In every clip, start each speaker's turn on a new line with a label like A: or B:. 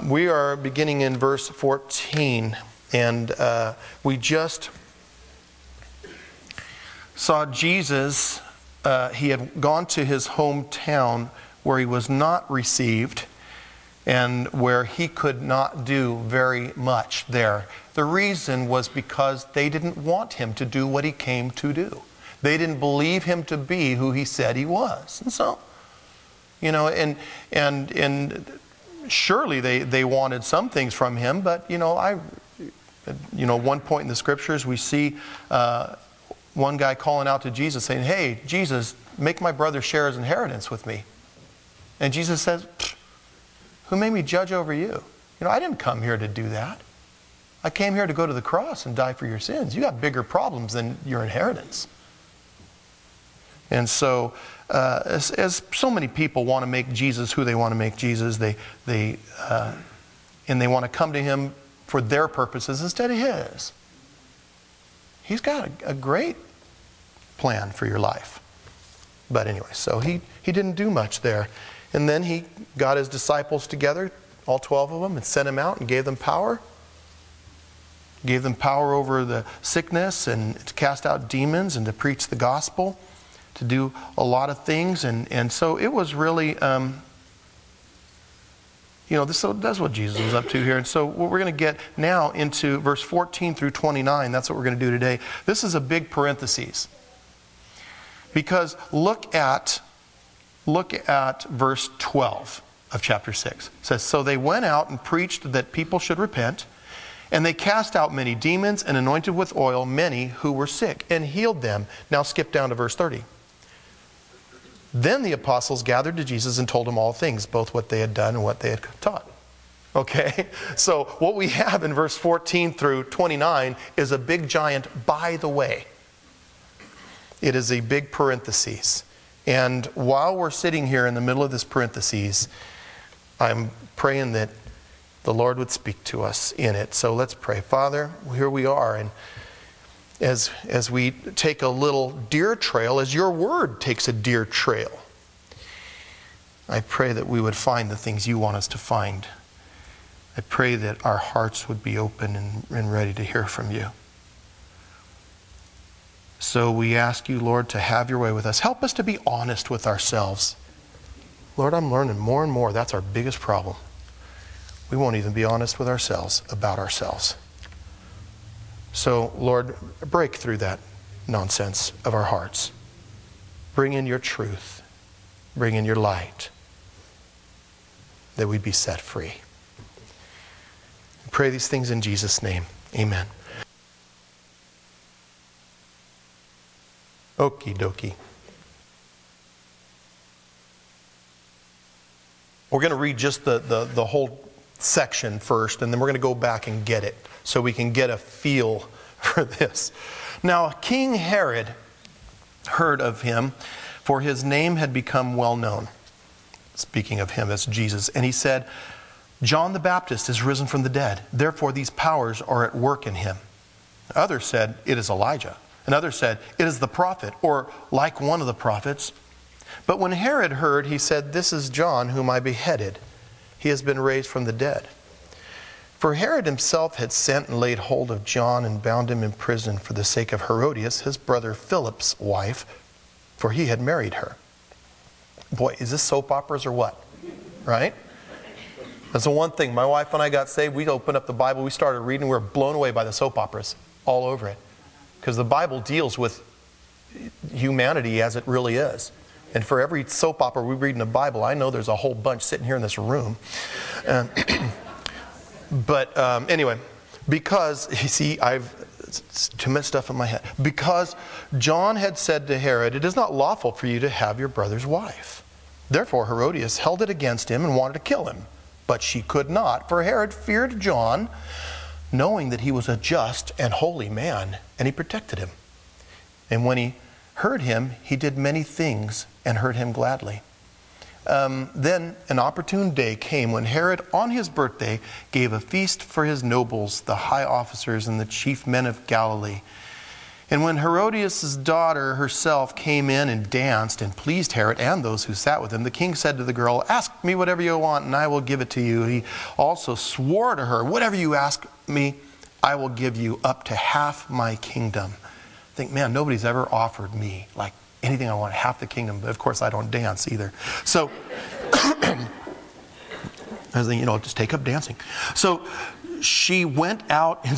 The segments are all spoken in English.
A: We are beginning in verse 14, and we just saw Jesus. He had gone to his hometown where he was not received and where he could not do very much there. The reason was because they didn't want him to do what he came to do. They didn't believe him to be who he said he was. And so, and surely they wanted some things from him, but one point in the scriptures we see one guy calling out to Jesus saying, "Hey, Jesus, make my brother share his inheritance with me." And Jesus says, "Who made me judge over you? I didn't come here to do that. I came here to go to the cross and die for your sins. You got bigger problems than your inheritance." And so, as so many people want to make Jesus who they want to make Jesus, and they want to come to him for their purposes instead of his. He's got a great plan for your life. But anyway, so he didn't do much there. And then he got his disciples together, all 12 of them, and sent them out and gave them power. Gave them power over the sickness and to cast out demons and to preach the gospel, to do a lot of things. And so it was really, that's what Jesus was up to here. And so we're going to get now into verse 14 through 29. That's what we're going to do today. This is a big parenthesis. Because look at verse 12 of chapter 6. It says, "So they went out and preached that people should repent, and they cast out many demons and anointed with oil many who were sick and healed them." Now skip down to verse 30. "Then the apostles gathered to Jesus and told him all things, both what they had done and what they had taught." Okay, so what we have in verse 14 through 29 is a big giant "by the way." It is a big parenthesis. And while we're sitting here in the middle of this parenthesis, I'm praying that the Lord would speak to us in it. So let's pray. Father, here we are, and as we take a little deer trail, as your word takes a deer trail, I pray that we would find the things you want us to find. I pray that our hearts would be open and ready to hear from you. So we ask you, Lord, to have your way with us. Help us to be honest with ourselves. Lord, I'm learning more and more that's our biggest problem. We won't even be honest with ourselves about ourselves. So, Lord, break through that nonsense of our hearts. Bring in your truth. Bring in your light. That we'd be set free. We pray these things in Jesus' name. Amen. Okie dokie. We're going to read just the whole section first, and then we're going to go back and get it so we can get a feel for this. Now, King Herod heard of him, for his name had become well known. Speaking of him as Jesus. And he said, "John the Baptist is risen from the dead. Therefore these powers are at work in him." Others said, "It is Elijah." And others said, "It is the prophet," or like one of the prophets. But when Herod heard, he said, "This is John whom I beheaded. He has been raised from the dead." For Herod himself had sent and laid hold of John and bound him in prison for the sake of Herodias, his brother Philip's wife, for he had married her. Boy, is this soap operas or what? Right? That's the one thing. My wife and I got saved. We opened up the Bible. We started reading. We were blown away by the soap operas all over it. Because the Bible deals with humanity as it really is. And for every soap opera we read in the Bible, I know there's a whole bunch sitting here in this room. But anyway, because, you see, it's too much stuff in my head. Because John had said to Herod, "It is not lawful for you to have your brother's wife." Therefore Herodias held it against him and wanted to kill him. But she could not, for Herod feared John, knowing that he was a just and holy man, and he protected him. And when he heard him, he did many things and heard him gladly. Then an opportune day came when Herod, on his birthday, gave a feast for his nobles, the high officers, and the chief men of Galilee. And when Herodias' daughter herself came in and danced and pleased Herod and those who sat with him, the king said to the girl, "Ask me whatever you want, and I will give it to you." He also swore to her, "Whatever you ask me, I will give you, up to half my kingdom." I think, man, nobody's ever offered me like anything I want, half the kingdom. But of course, I don't dance either. So I was thinking, just take up dancing. So she went out and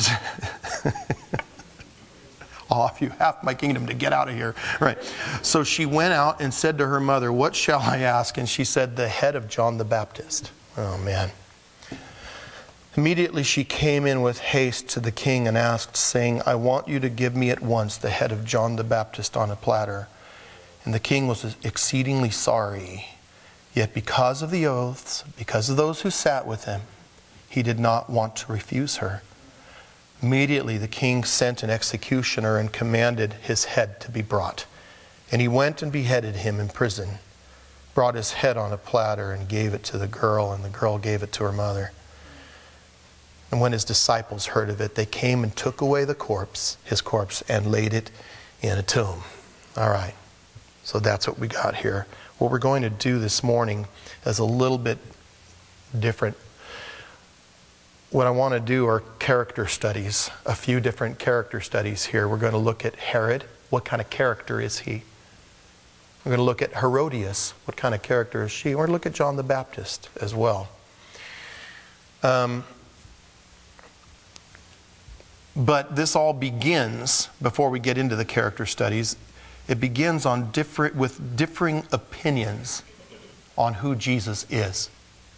A: I'll offer you half my kingdom to get out of here. Right. So she went out and said to her mother, "What shall I ask?" And she said, "The head of John the Baptist." Oh, man. Immediately she came in with haste to the king and asked, saying, "I want you to give me at once the head of John the Baptist on a platter." And the king was exceedingly sorry. Yet because of the oaths, because of those who sat with him, he did not want to refuse her. Immediately the king sent an executioner and commanded his head to be brought. And he went and beheaded him in prison, brought his head on a platter and gave it to the girl, and the girl gave it to her mother. And when his disciples heard of it, they came and took away his corpse, and laid it in a tomb. All right, so that's what we got here. What we're going to do this morning is a little bit different. What I want to do are character studies, a few different character studies here. We're going to look at Herod. What kind of character is he? We're going to look at Herodias. What kind of character is she? We're going to look at John the Baptist as well. But this all begins, before we get into the character studies, it begins with differing opinions on who Jesus is.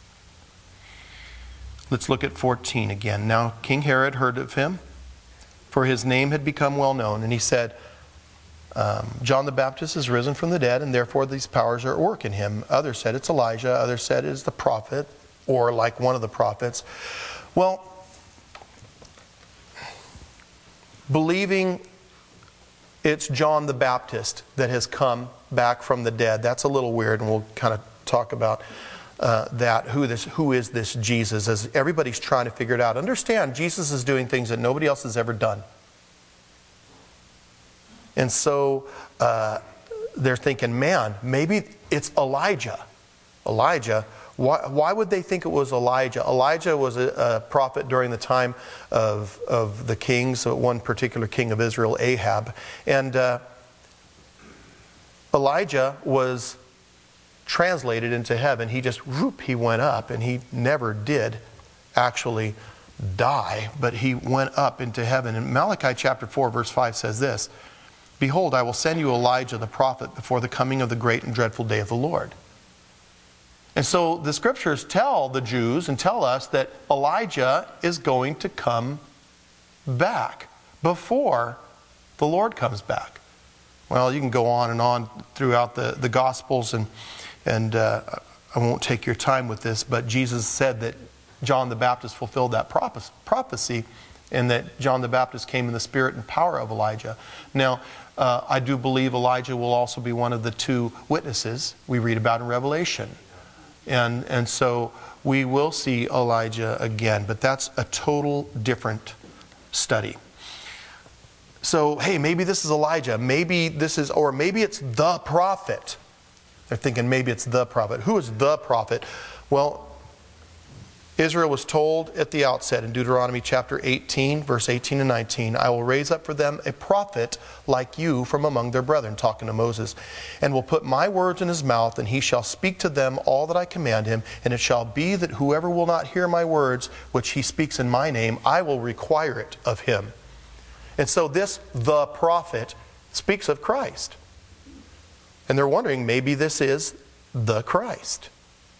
A: Let's look at 14 again. Now King Herod heard of him, for his name had become well known, and he said, "John the Baptist is risen from the dead, and therefore these powers are at work in him." Others said it's Elijah. Others said it's the prophet, or like one of the prophets. Well, believing it's John the Baptist that has come back from the dead, that's a little weird, and we'll kind of talk about that. Who is this Jesus? As everybody's trying to figure it out. Understand, Jesus is doing things that nobody else has ever done. And so they're thinking, man, maybe it's Elijah. Elijah. Why would they think it was Elijah? Elijah was a prophet during the time of the kings, one particular king of Israel, Ahab. And Elijah was translated into heaven. He went up, and he never did actually die, but he went up into heaven. And Malachi chapter 4 verse 5 says this, "Behold, I will send you Elijah the prophet before the coming of the great and dreadful day of the Lord." And so the scriptures tell the Jews and tell us that Elijah is going to come back before the Lord comes back. Well, you can go on and on throughout the Gospels, and I won't take your time with this, but Jesus said that John the Baptist fulfilled that prophecy, and that John the Baptist came in the spirit and power of Elijah. Now, I do believe Elijah will also be one of the two witnesses we read about in Revelation. And so we will see Elijah again, but that's a total different study. So, hey, maybe this is Elijah. Maybe it's the prophet. They're thinking maybe it's the prophet. Who is the prophet? Well, Israel was told at the outset in Deuteronomy chapter 18, verse 18 and 19, "I will raise up for them a prophet like you from among their brethren," talking to Moses, "and will put my words in his mouth, and he shall speak to them all that I command him. And it shall be that whoever will not hear my words, which he speaks in my name, I will require it of him." And so this, the prophet, speaks of Christ. And they're wondering, maybe this is the Christ.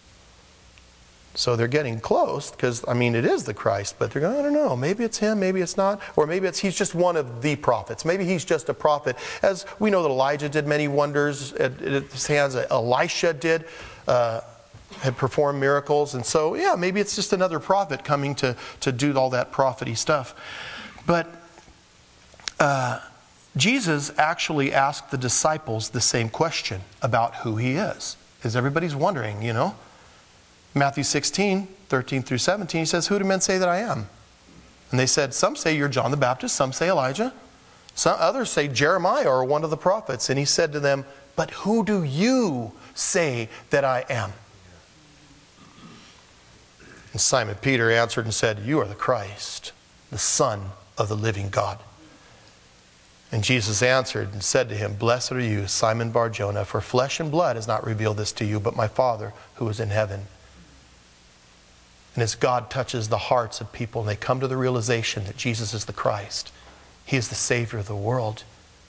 A: So they're getting close, because, it is the Christ, but they're going, I don't know, maybe it's him, maybe it's not, or maybe he's just one of the prophets. Maybe he's just a prophet. As we know that Elijah did many wonders at his hands, Elisha had performed miracles, and so, yeah, maybe it's just another prophet coming to do all that prophet-y stuff. But Jesus actually asked the disciples the same question about who he is. As everybody's wondering, Matthew 16, 13 through 17, he says, "Who do men say that I am?" And they said, "Some say you're John the Baptist, some say Elijah, Some others say Jeremiah or one of the prophets. And he said to them, but who do you say that I am? And Simon Peter answered and said, you are the Christ, the Son of the living God. And Jesus answered and said to him, blessed are you, Simon Bar-Jonah, for flesh and blood has not revealed this to you, but my Father who is in heaven. And as God touches the hearts of people and they come to the realization that Jesus is the Christ, He is the Savior of the world.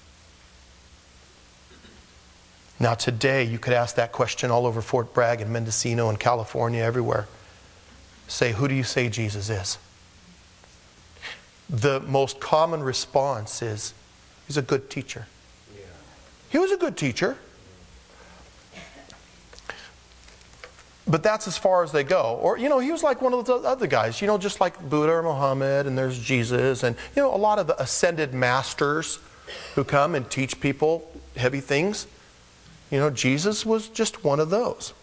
A: Now today you could ask that question all over Fort Bragg and Mendocino and California, everywhere. Say, who do you say Jesus is? The most common response is, he's a good teacher. Yeah. He was a good teacher. But that's as far as they go. Or, he was like one of the other guys, just like Buddha or Muhammad, and there's Jesus, and, a lot of the ascended masters who come and teach people heavy things. Jesus was just one of those.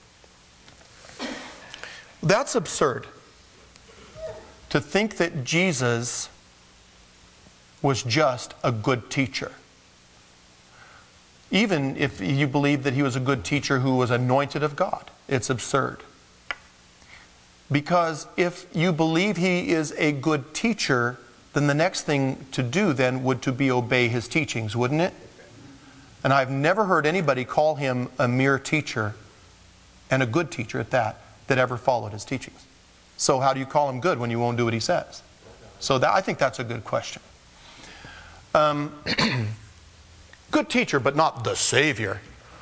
A: That's absurd. To think that Jesus was just a good teacher. Even if you believe that he was a good teacher who was anointed of God, it's absurd. Because if you believe he is a good teacher, then the next thing to do then would to be obey his teachings, wouldn't it? And I've never heard anybody call him a mere teacher, and a good teacher at that ever followed his teachings. So how do you call him good when you won't do what he says? So I think that's a good question. Good teacher, but not the Savior.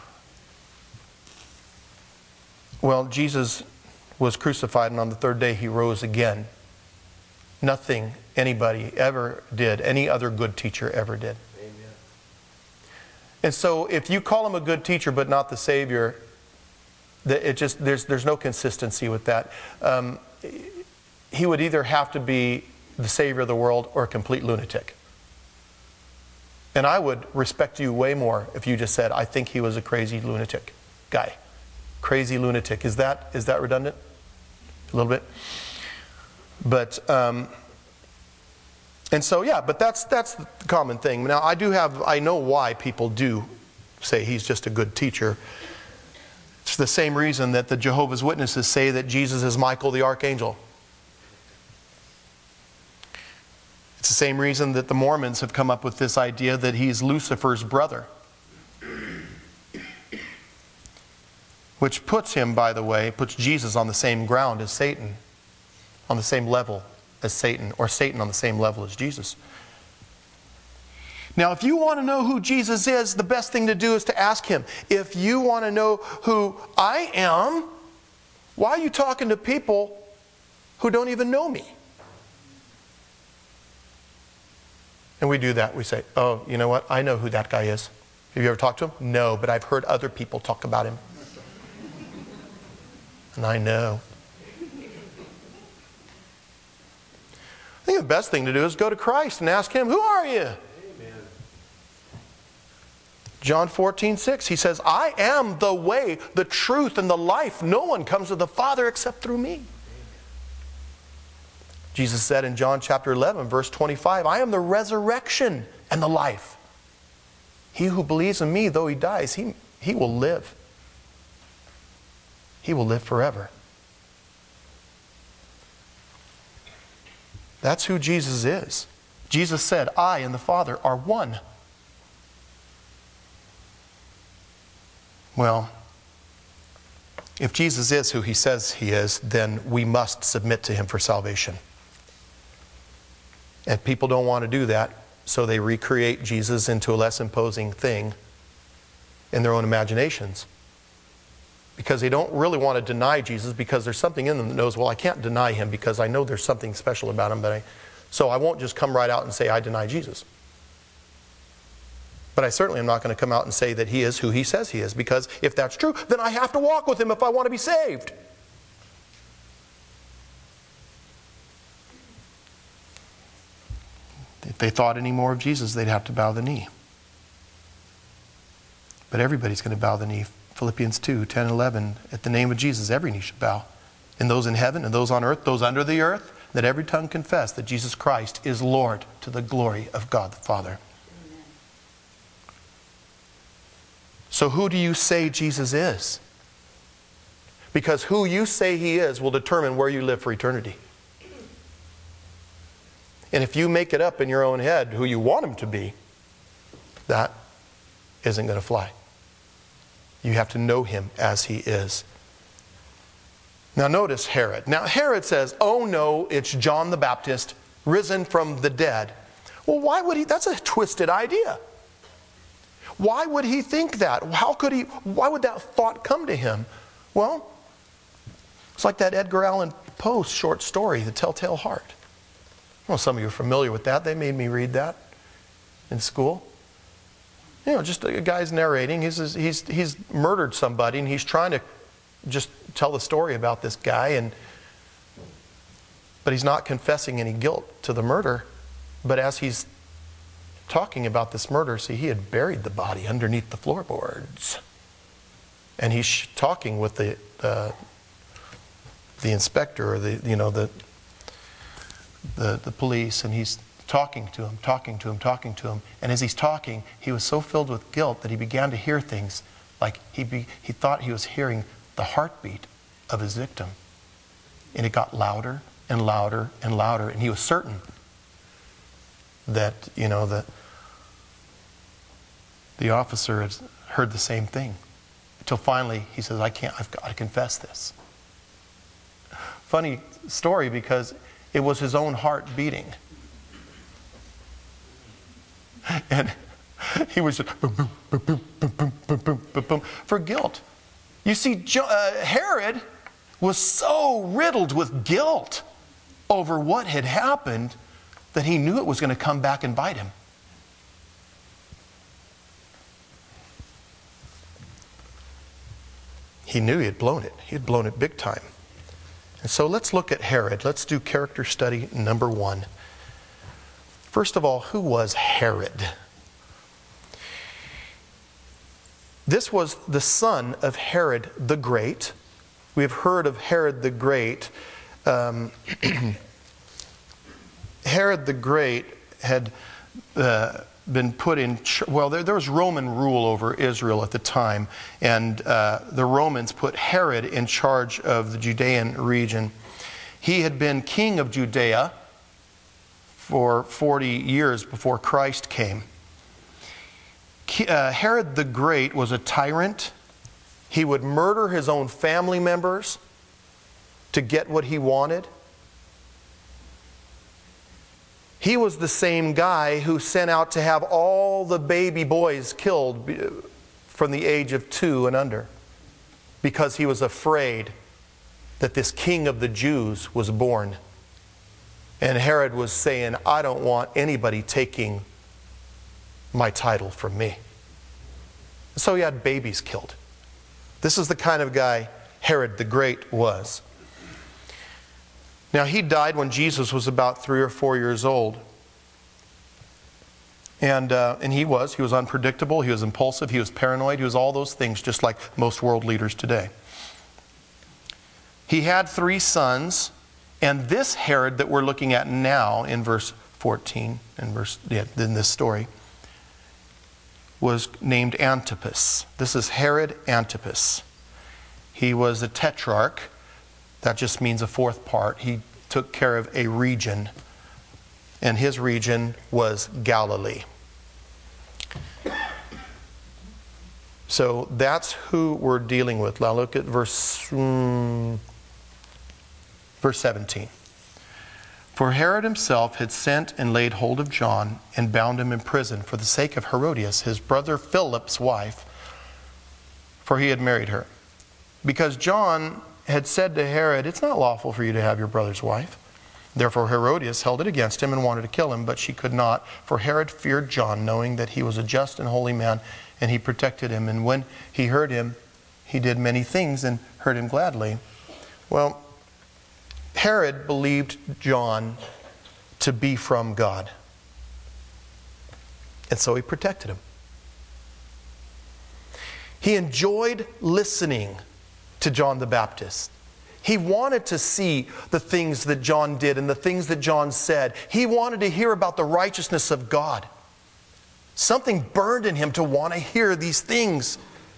A: Well, Jesus was crucified, and on the third day he rose again. Nothing anybody ever did, any other good teacher ever did. Amen. And so if you call him a good teacher but not the Savior, there's no consistency with that. He would either have to be the Savior of the world or a complete lunatic. And I would respect you way more if you just said, I think he was a crazy lunatic guy. Crazy lunatic. Is that redundant? A little bit? But, and so, yeah, but that's the common thing. Now, I know why people do say he's just a good teacher. It's the same reason that the Jehovah's Witnesses say that Jesus is Michael the Archangel. It's the same reason that the Mormons have come up with this idea that he's Lucifer's brother. Which puts him, by the way, puts Jesus on the same ground as Satan. On the same level as Satan, or Satan on the same level as Jesus. Now, if you want to know who Jesus is, the best thing to do is to ask him. If you want to know who I am, why are you talking to people who don't even know me? And we do that. We say, oh, you know what? I know who that guy is. Have you ever talked to him? No, but I've heard other people talk about him. And I know. I think the best thing to do is go to Christ and ask him, who are you? Amen. John 14:6, he says, I am the way, the truth, and the life. No one comes to the Father except through me. Jesus said in John chapter 11, verse 25, I am the resurrection and the life. He who believes in me, though he dies, he will live. He will live forever. That's who Jesus is. Jesus said, I and the Father are one. Well, if Jesus is who he says he is, then we must submit to him for salvation. And people don't want to do that, so they recreate Jesus into a less imposing thing in their own imaginations. Because they don't really want to deny Jesus, because there's something in them that knows, well, I can't deny him because I know there's something special about him, so I won't just come right out and say I deny Jesus. But I certainly am not going to come out and say that he is who he says he is, because if that's true, then I have to walk with him if I want to be saved. If they thought any more of Jesus, they'd have to bow the knee. But everybody's going to bow the knee. Philippians 2:10 and 11. At the name of Jesus, every knee should bow. And those in heaven and those on earth, those under the earth, that every tongue confess that Jesus Christ is Lord, to the glory of God the Father. So who do you say Jesus is? Because who you say he is will determine where you live for eternity. And if you make it up in your own head who you want him to be, that isn't going to fly. You have to know him as he is. Now notice Herod. Now Herod says, oh no, it's John the Baptist risen from the dead. Well, why would he? That's a twisted idea. Why would he think that? Why would that thought come to him? Well, it's like that Edgar Allan Poe short story, The Telltale Heart. Well, some of you are familiar with that. They made me read that in school. You know, just a guy's narrating. He's murdered somebody, and he's trying to just tell the story about this guy, but he's not confessing any guilt to the murder. But as he's talking about this murder, see, he had buried the body underneath the floorboards, and he's talking with the inspector, or the police, and he's talking to him. And as he's talking, he was so filled with guilt that he began to hear things like he thought he was hearing the heartbeat of his victim. And it got louder and louder and louder. And he was certain that, the officer had heard the same thing. Until finally he says, I've got to confess this. Funny story, because it was his own heart beating. And he was just boom, boom, boom, boom, boom, boom, boom, boom, boom, boom, for guilt. You see, Herod was so riddled with guilt over what had happened that he knew it was going to come back and bite him. He knew he had blown it. He had blown it big time. And so let's look at Herod. Let's do character study number 1. First of all, who was Herod? This was the son of Herod the Great. We have heard of Herod the Great. Herod the Great had been put in, there was Roman rule over Israel at the time, and the Romans put Herod in charge of the Judean region. He had been king of Judea for 40 years before Christ came. Herod the Great was a tyrant. He would murder his own family members to get what he wanted. He was the same guy who sent out to have all the baby boys killed from the age of 2 and under, because he was afraid that this king of the Jews was born. And Herod was saying, I don't want anybody taking my title from me. So he had babies killed. This is the kind of guy Herod the Great was. Now, he died when Jesus was about 3 or 4 years old. And he was unpredictable, he was impulsive, he was paranoid, he was all those things, just like most world leaders today. He had 3 sons, and this Herod that we're looking at now in verse 14, in this story, was named Antipas. This is Herod Antipas. He was a tetrarch. That just means a 4th part. He took care of a region, and his region was Galilee. So that's who we're dealing with. Now look at verse 17. For Herod himself had sent and laid hold of John and bound him in prison for the sake of Herodias, his brother Philip's wife, for he had married her. Because John had said to Herod, it's not lawful for you to have your brother's wife. Therefore Herodias held it against him and wanted to kill him, but she could not, for Herod feared John, knowing that he was a just and holy man, and he protected him. And when he heard him, he did many things and heard him gladly. Well, Herod believed John to be from God. And so he protected him. He enjoyed listening to John the Baptist. He wanted to see the things that John did and the things that John said. He wanted to hear about the righteousness of God. Something burned in him to want to hear these things.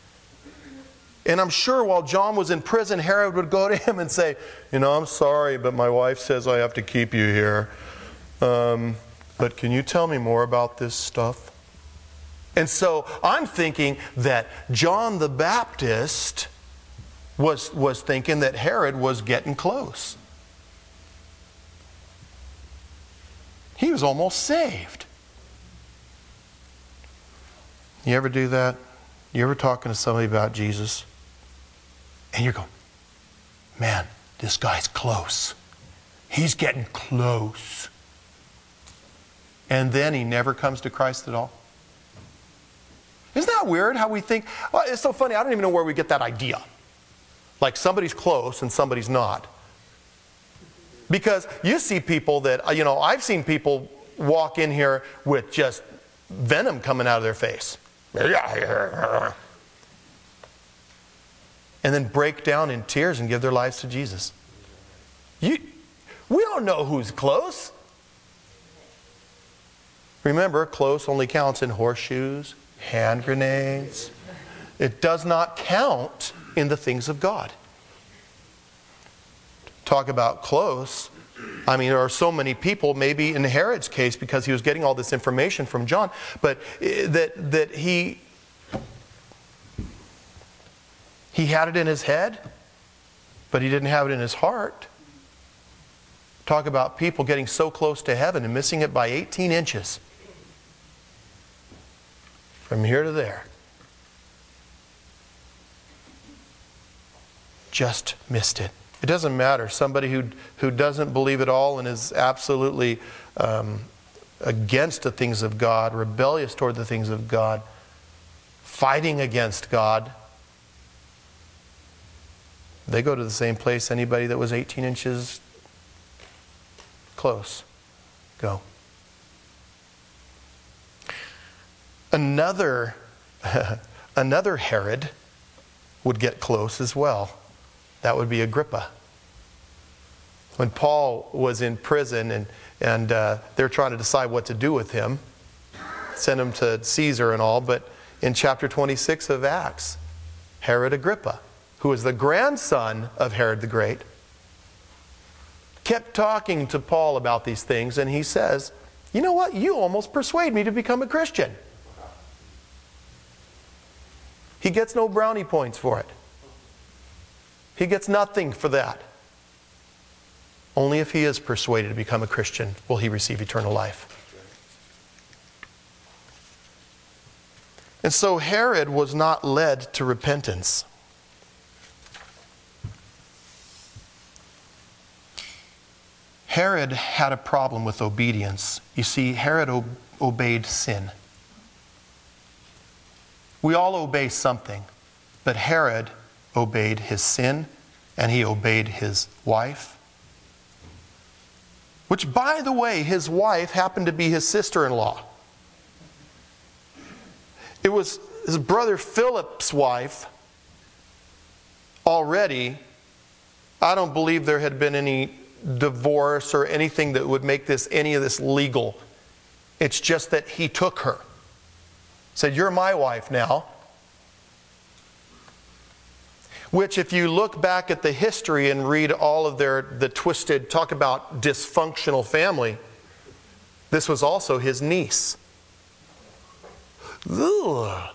A: And I'm sure while John was in prison, Herod would go to him and say, I'm sorry, but my wife says I have to keep you here. But can you tell me more about this stuff? And so I'm thinking that John the Baptist was thinking that Herod was getting close. He was almost saved. You ever do that? You ever talking to somebody about Jesus? And you're going, man, this guy's close. He's getting close. And then he never comes to Christ at all. Isn't that weird how we think? Well, it's so funny. I don't even know where we get that idea. Like somebody's close and somebody's not. Because you see people that, I've seen people walk in here with just venom coming out of their face. And then break down in tears and give their lives to Jesus. We don't know who's close. Remember, close only counts in horseshoes, hand grenades. It does not count in the things of God. Talk about close. There are so many people, maybe in Herod's case, because he was getting all this information from John, but that he had it in his head, but he didn't have it in his heart. Talk about people getting so close to heaven and missing it by 18 inches. From here to there. Just missed it. It doesn't matter. Somebody who doesn't believe at all and is absolutely against the things of God, rebellious toward the things of God, fighting against God, they go to the same place anybody that was 18 inches close go. Another Herod would get close as well. That would be Agrippa. When Paul was in prison and they're trying to decide what to do with him, send him to Caesar and all, but in chapter 26 of Acts, Herod Agrippa, who was the grandson of Herod the Great, kept talking to Paul about these things, and he says, you know what? You almost persuade me to become a Christian. He gets no brownie points for it. He gets nothing for that. Only if he is persuaded to become a Christian will he receive eternal life. And so Herod was not led to repentance. Herod had a problem with obedience. You see, Herod obeyed sin. We all obey something, but Herod obeyed his sin, and he obeyed his wife. Which, by the way, his wife happened to be his sister-in-law. It was his brother Philip's wife. Already, I don't believe there had been any divorce or anything that would make any of this legal. It's just that he took her. Said, you're my wife now. Which, if you look back at the history and read all of the twisted, talk about dysfunctional family, this was also his niece. Ugh.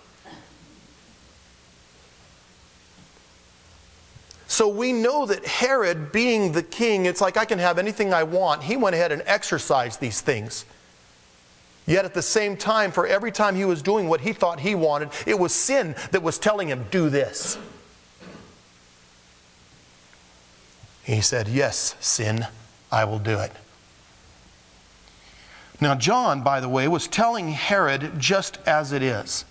A: So we know that Herod, being the king, it's like I can have anything I want. He went ahead and exercised these things. Yet at the same time, for every time he was doing what he thought he wanted, it was sin that was telling him, do this. He said, yes, sin, I will do it. Now John, by the way, was telling Herod just as it is.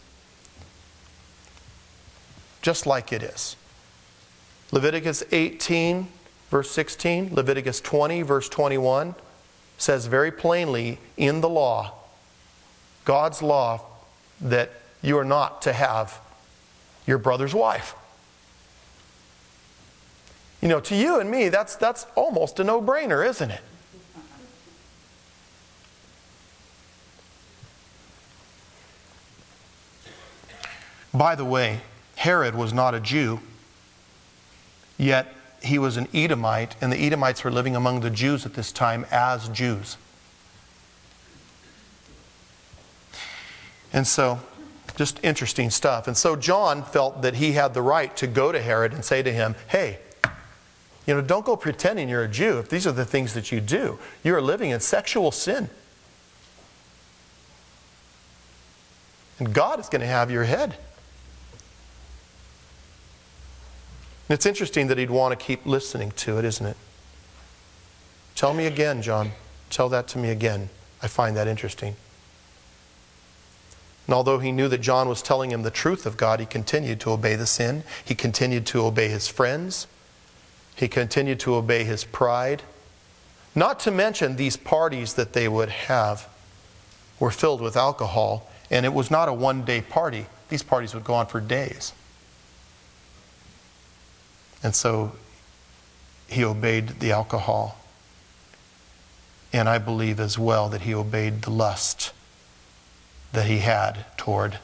A: Just like it is. Leviticus 18, verse 16, Leviticus 20, verse 21, says very plainly in the law, God's law, that you are not to have your brother's wife. You know, to you and me, that's almost a no-brainer, isn't it? By the way, Herod was not a Jew. Yet he was an Edomite, and the Edomites were living among the Jews at this time as Jews. And so, just interesting stuff. And so John felt that he had the right to go to Herod and say to him, hey, don't go pretending you're a Jew if these are the things that you do. You are living in sexual sin. And God is going to have your head. And it's interesting that he'd want to keep listening to it, isn't it? Tell me again, John. Tell that to me again. I find that interesting. And although he knew that John was telling him the truth of God, he continued to obey the sin. He continued to obey his friends. He continued to obey his pride. Not to mention these parties that they would have were filled with alcohol. And it was not a one-day party. These parties would go on for days. And so he obeyed the alcohol. And I believe as well that he obeyed the lust that he had toward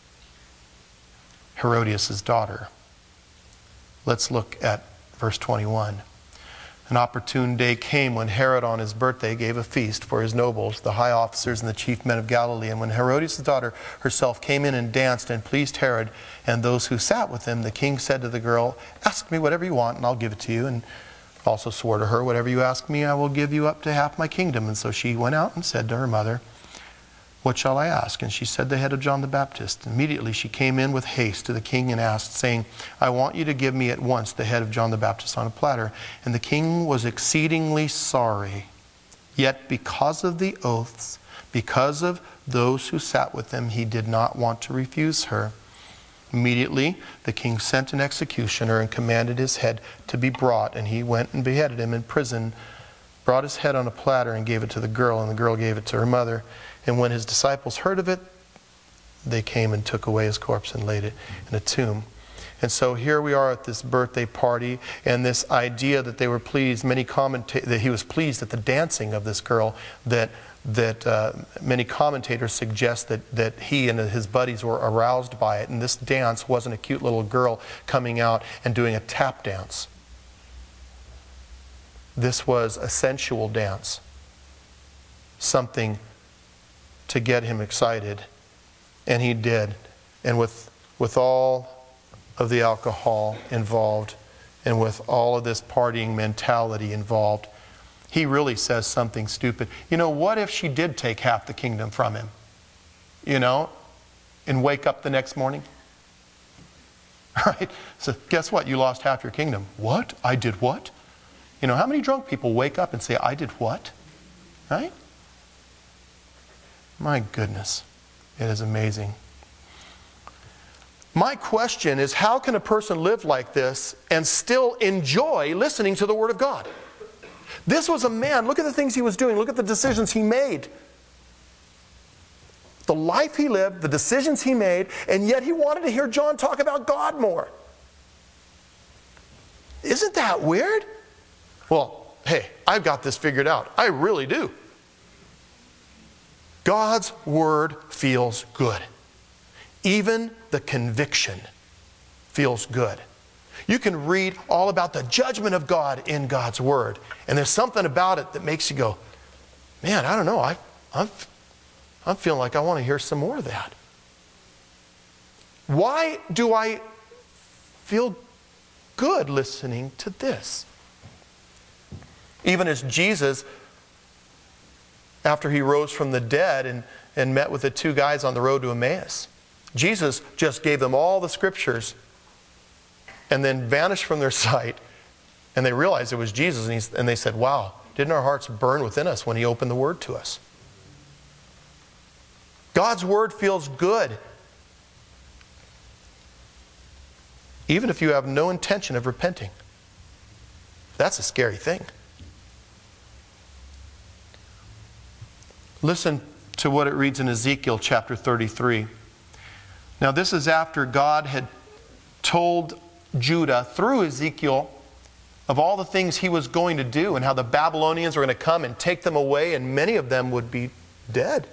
A: Herodias' daughter. Let's look at verse 21. An opportune day came when Herod on his birthday gave a feast for his nobles, the high officers and the chief men of Galilee. And when Herodias' daughter herself came in and danced and pleased Herod and those who sat with him, the king said to the girl, ask me whatever you want and I'll give it to you. And also swore to her, whatever you ask me, I will give you up to half my kingdom. And so she went out and said to her mother, what shall I ask? And she said, the head of John the Baptist. Immediately she came in with haste to the king and asked, saying, I want you to give me at once the head of John the Baptist on a platter. And the king was exceedingly sorry. Yet because of the oaths, because of those who sat with him, he did not want to refuse her. Immediately the king sent an executioner and commanded his head to be brought. And he went and beheaded him in prison, brought his head on a platter and gave it to the girl. And the girl gave it to her mother. And when his disciples heard of it, they came and took away his corpse and laid it in a tomb. And so here we are at this birthday party, and this idea that they were pleased, that he was pleased at the dancing of this girl, that many commentators suggest that he and his buddies were aroused by it. And this dance wasn't a cute little girl coming out and doing a tap dance. This was a sensual dance. Something to get him excited. And he did. And with all of the alcohol involved, and with all of this partying mentality involved, he really says something stupid. What if she did take half the kingdom from him? And wake up the next morning? Right? So guess what? You lost half your kingdom. What? I did what? How many drunk people wake up and say, I did what? Right? My goodness, it is amazing. My question is, how can a person live like this and still enjoy listening to the Word of God? This was a man, look at the things he was doing, look at the decisions he made. The life he lived, the decisions he made, and yet he wanted to hear John talk about God more. Isn't that weird? Well, hey, I've got this figured out. I really do. God's Word feels good. Even the conviction feels good. You can read all about the judgment of God in God's Word, and there's something about it that makes you go, man, I don't know, I'm feeling like I want to hear some more of that. Why do I feel good listening to this? Even as Jesus, after he rose from the dead and met with the two guys on the road to Emmaus, Jesus just gave them all the scriptures and then vanished from their sight. And they realized it was Jesus, and they said, wow, didn't our hearts burn within us when he opened the Word to us? God's Word feels good. Even if you have no intention of repenting. That's a scary thing. Listen to what it reads in Ezekiel chapter 33. Now this is after God had told Judah through Ezekiel of all the things he was going to do and how the Babylonians were going to come and take them away, and many of them would be dead.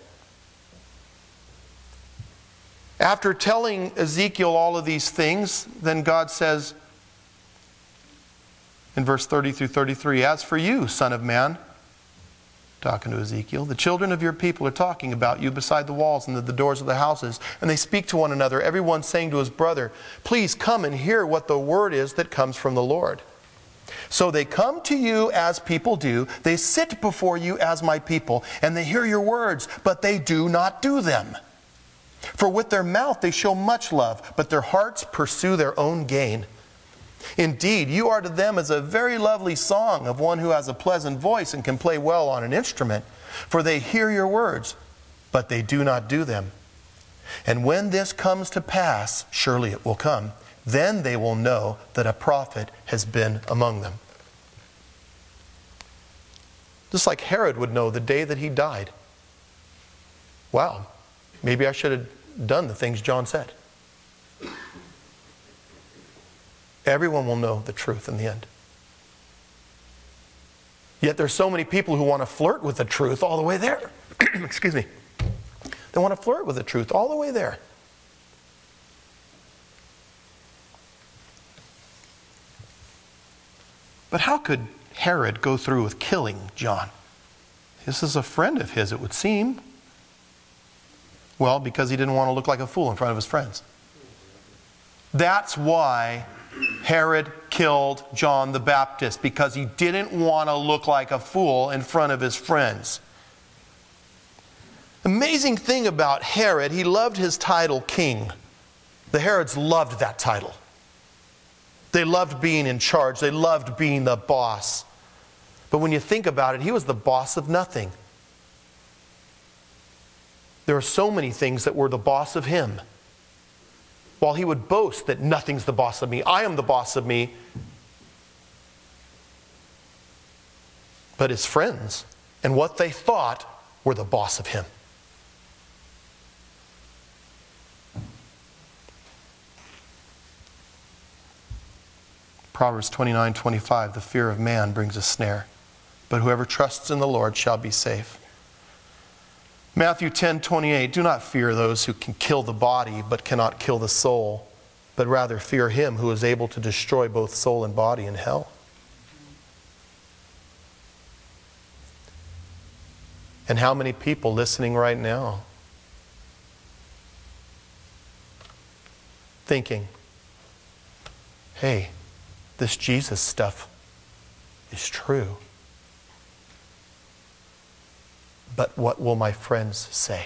A: After telling Ezekiel all of these things, then God says, In verse 30 through 33, as for you, son of man, talking to Ezekiel, the children of your people are talking about you beside the walls and the doors of the houses, and they speak to one another, everyone saying to his brother, please come and hear what the word is that comes from the Lord. So they come to you as people do, they sit before you as my people, and they hear your words, but they do not do them. For with their mouth they show much love, but their hearts pursue their own gain. Indeed, you are to them as a very lovely song of one who has a pleasant voice and can play well on an instrument. For they hear your words, but they do not do them. And when this comes to pass, surely it will come, then they will know that a prophet has been among them. Just like Herod would know the day that he died. Wow, maybe I should have done the things John said. Everyone will know the truth in the end. Yet there's so many people who want to flirt with the truth all the way there. Excuse me. They want to flirt with the truth all the way there. But how could Herod go through with killing John? This is a friend of his, it would seem. Well, because he didn't want to look like a fool in front of his friends. That's why Herod killed John the Baptist, because he didn't want to look like a fool in front of his friends. Amazing thing about Herod, he loved his title king. The Herods loved that title. They loved being in charge. They loved being the boss. But when you think about it, he was the boss of nothing. There are so many things that were the boss of him. While he would boast that nothing's the boss of me, I am the boss of me. But his friends and what they thought were the boss of him. Proverbs 29:25, the fear of man brings a snare, but whoever trusts in the Lord shall be safe. Matthew 10:28, do not fear those who can kill the body but cannot kill the soul, but rather fear him who is able to destroy both soul and body in hell. And how many people listening right now thinking, hey, this Jesus stuff is true. But what will my friends say?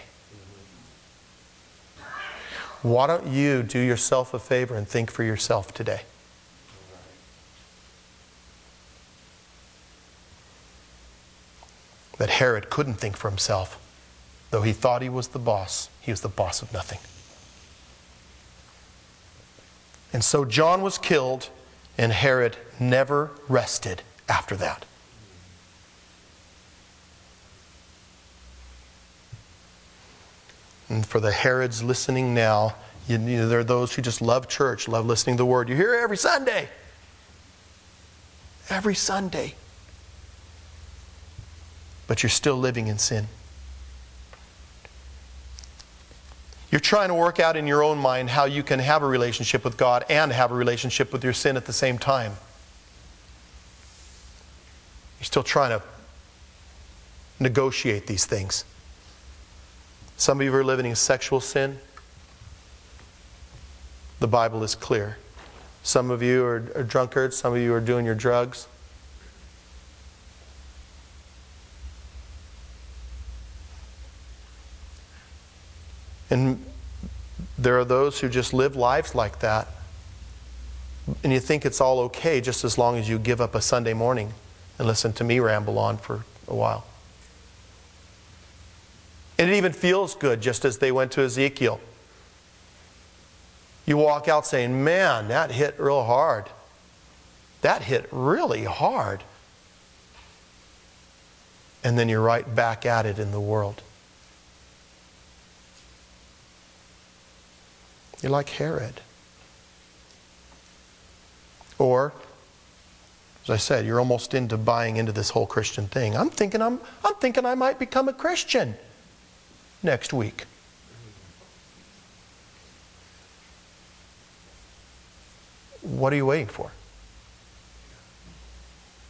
A: Why don't you do yourself a favor and think for yourself today? That Herod couldn't think for himself. Though he thought he was the boss, he was the boss of nothing. And so John was killed, and Herod never rested after that. And for the Herods listening now, there are those who just love church, love listening to the word. You hear it every Sunday. Every Sunday. But you're still living in sin. You're trying to work out in your own mind how you can have a relationship with God and have a relationship with your sin at the same time. You're still trying to negotiate these things. Some of you are living in sexual sin. The Bible is clear. Some of you are drunkards. Some of you are doing your drugs. And there are those who just live lives like that. And you think it's all okay just as long as you give up a Sunday morning and listen to me ramble on for a while. And it even feels good, just as they went to Ezekiel. You walk out saying, man, that hit real hard. That hit really hard. And then you're right back at it in the world. You're like Herod. Or, as I said, you're almost into buying into this whole Christian thing. I'm thinking I might become a Christian next week. What are you waiting for?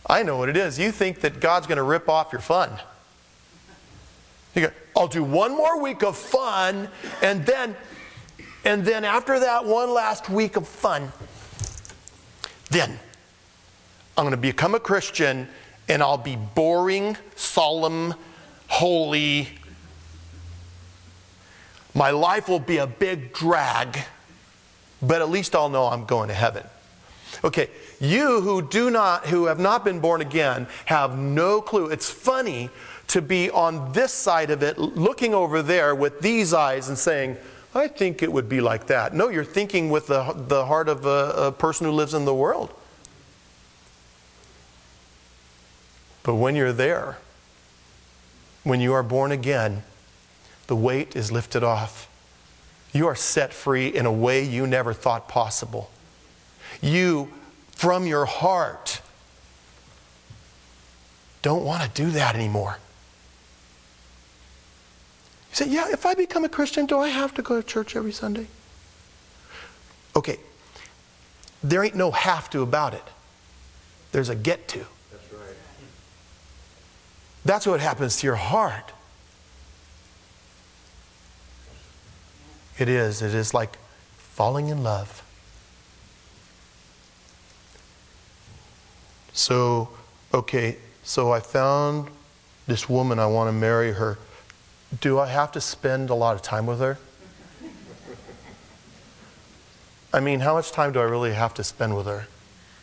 A: I know what it is. You think that God's going to rip off your fun. You go, I'll do one more week of fun, and then after that one last week of fun, then I'm going to become a Christian, and I'll be boring, solemn, holy. My life will be a big drag, but at least I'll know I'm going to heaven. Okay, you who have not been born again have no clue. It's funny to be on this side of it, looking over there with these eyes and saying, I think it would be like that. No, you're thinking with the heart of a person who lives in the world. But when you're there, when you are born again, the weight is lifted off. You are set free in a way you never thought possible. You, from your heart, don't want to do that anymore. You say, yeah, if I become a Christian, do I have to go to church every Sunday? Okay, there ain't no have to about it. There's a get to.
B: That's right.
A: That's what happens to your heart. It is like falling in love. So I found this woman, I want to marry her. Do I have to spend a lot of time with her? I mean, how much time do I really have to spend with her?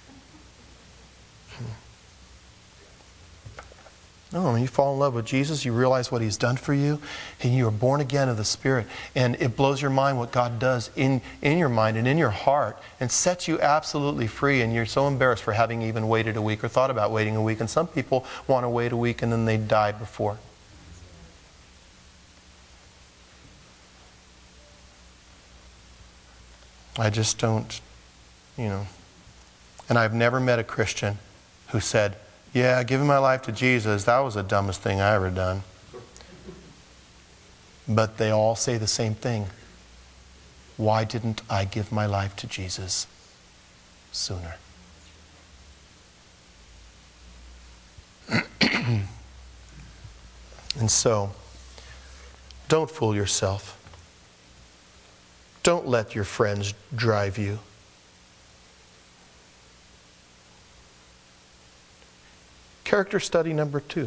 A: No, when you fall in love with Jesus, you realize what He's done for you, and you are born again of the Spirit. And it blows your mind what God does in your mind and in your heart, and sets you absolutely free. And you're so embarrassed for having even waited a week or thought about waiting a week. And some people want to wait a week and then they die before. I just don't, And I've never met a Christian who said, yeah, giving my life to Jesus, that was the dumbest thing I ever done. But they all say the same thing. Why didn't I give my life to Jesus sooner? And so, don't fool yourself. Don't let your friends drive you. Character study number 2.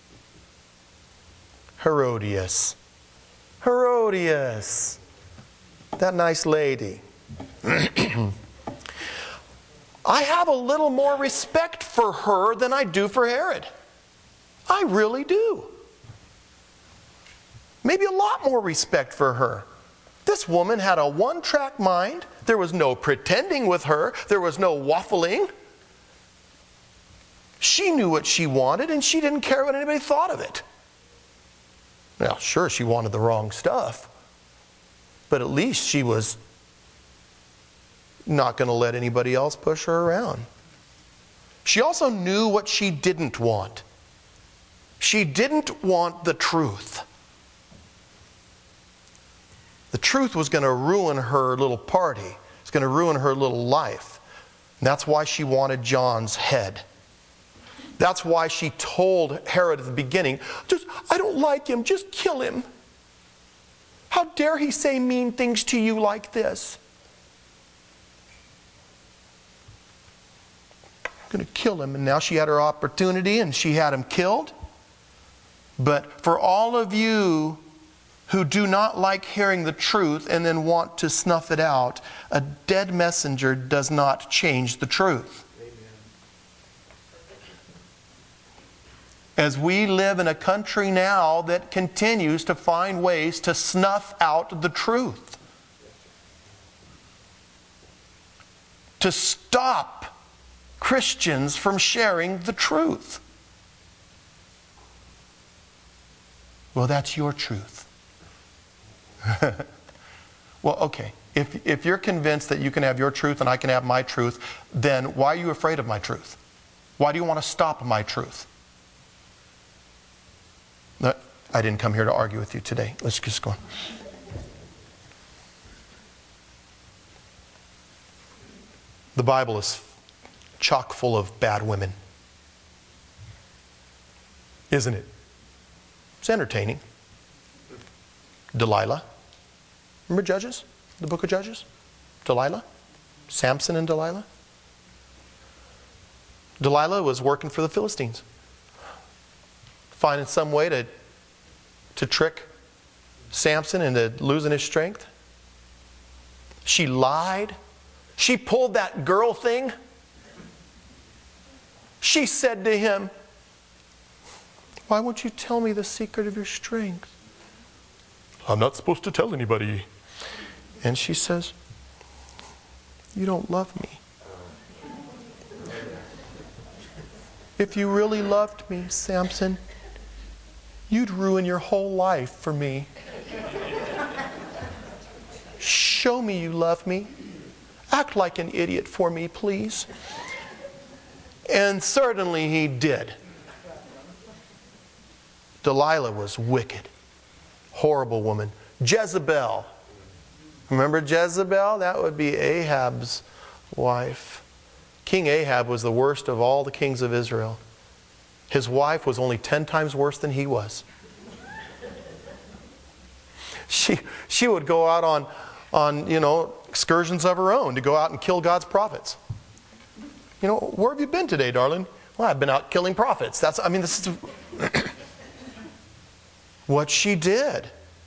A: Herodias. Herodias. That nice lady. I have a little more respect for her than I do for Herod. I really do. Maybe a lot more respect for her. This woman had a one-track mind. There was no pretending with her. There was no waffling. She knew what she wanted, and she didn't care what anybody thought of it. Now, sure, she wanted the wrong stuff, but at least she was not going to let anybody else push her around. She also knew what she didn't want. She didn't want the truth. The truth was going to ruin her little party. It's going to ruin her little life. And that's why she wanted John's head. That's why she told Herod at the beginning, I don't like him, just kill him. How dare he say mean things to you like this? I'm going to kill him. And now she had her opportunity and she had him killed. But for all of you who do not like hearing the truth and then want to snuff it out, a dead messenger does not change the truth. As we live in a country now that continues to find ways to snuff out the truth. To stop Christians from sharing the truth. Well, that's your truth. Well, okay. If you're convinced that you can have your truth and I can have my truth, then why are you afraid of my truth? Why do you want to stop my truth? I didn't come here to argue with you today. Let's just go on. The Bible is chock full of bad women. isn't it? It's entertaining. Delilah. Remember Judges? The book of Judges? Delilah? Samson and Delilah? Delilah was working for the Philistines. Finding some way to trick Samson into losing his strength. She lied. She pulled that girl thing. She said to him, "Why won't you tell me the secret of your strength?" "I'm not supposed to tell anybody." And she says, "You don't love me. If you really loved me, Samson, you'd ruin your whole life for me. Show me you love me. Act like an idiot for me, please." And certainly he did. Delilah was wicked. Horrible woman. Jezebel. Remember Jezebel? That would be Ahab's wife. King Ahab was the worst of all the kings of Israel. His wife was only 10 times worse than he was. She would go out on excursions of her own to go out and kill God's prophets. Where have you been today, darling? Well, I've been out killing prophets. This is what she did.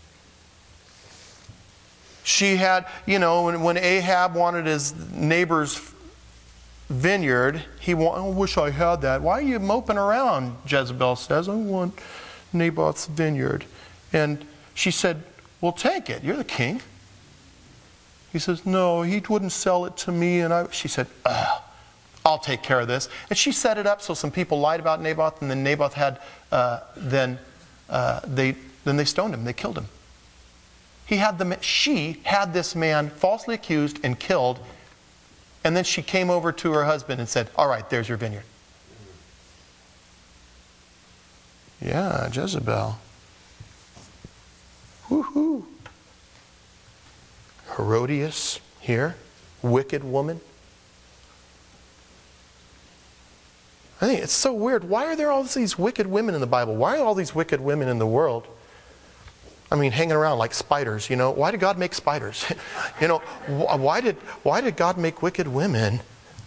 A: She had, when Ahab wanted his neighbor's vineyard, I wish I had that. "Why are you moping around?" Jezebel says. "I want Naboth's vineyard." And she said, "Well, take it. You're the king." He says, "No, he wouldn't sell it to me." And she said, "I'll take care of this." And she set it up so some people lied about Naboth, and then Naboth had, then they stoned him. They killed him. She had this man falsely accused and killed, and then she came over to her husband and said, "All right, there's your vineyard." Yeah, Jezebel. Woo-hoo. Herodias here, wicked woman. I think it's so weird. Why are there all these wicked women in the Bible? Why are all these wicked women in the world? Hanging around like spiders. Why did God make spiders? Why did God make wicked women?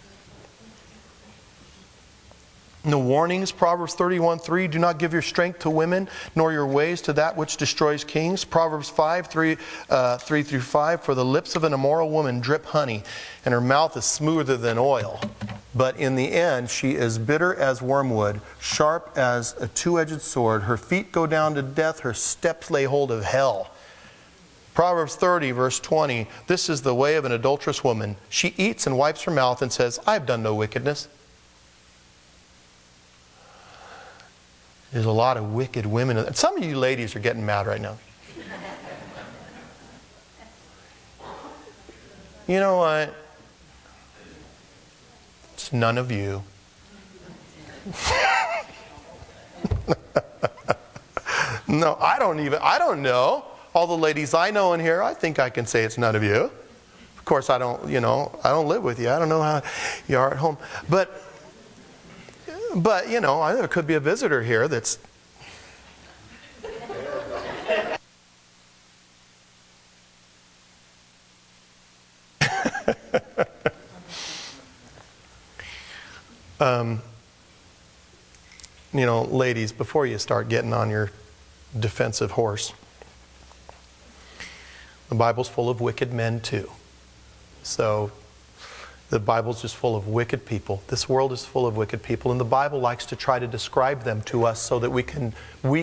A: And the warnings, Proverbs 31:3, "Do not give your strength to women, nor your ways to that which destroys kings." Proverbs 5:3-5, "For the lips of an immoral woman drip honey, and her mouth is smoother than oil. But in the end she is bitter as wormwood, sharp as a two-edged sword. Her feet go down to death, her steps lay hold of hell." Proverbs 30, verse 20, "This is the way of an adulterous woman. She eats and wipes her mouth and says, I have done no wickedness." There's a lot of wicked women. Some of you ladies are getting mad right now. You know what? It's none of you. No, I don't know. All the ladies I know in here, I think I can say it's none of you. Of course, I don't live with you. I don't know how you are at home. But there could be a visitor here that's... ladies, before you start getting on your defensive horse, the Bible's full of wicked men too. So the Bible's just full of wicked people. This world is full of wicked people, and the Bible likes to try to describe them to us so that we can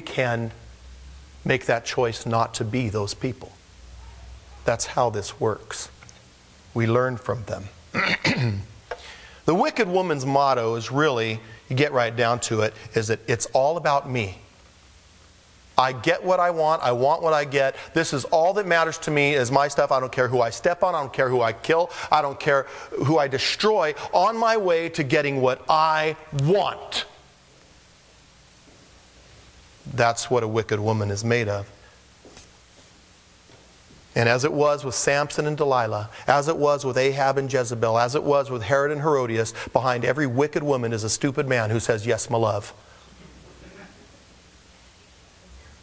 A: make that choice not to be those people. That's how this works. We learn from them. The wicked woman's motto is really, you get right down to it, is that it's all about me. I get what I want what I get. This is all that matters to me is my stuff. I don't care who I step on. I don't care who I kill. I don't care who I destroy on my way to getting what I want. That's what a wicked woman is made of. And as it was with Samson and Delilah, as it was with Ahab and Jezebel, as it was with Herod and Herodias, behind every wicked woman is a stupid man who says, "Yes, my love."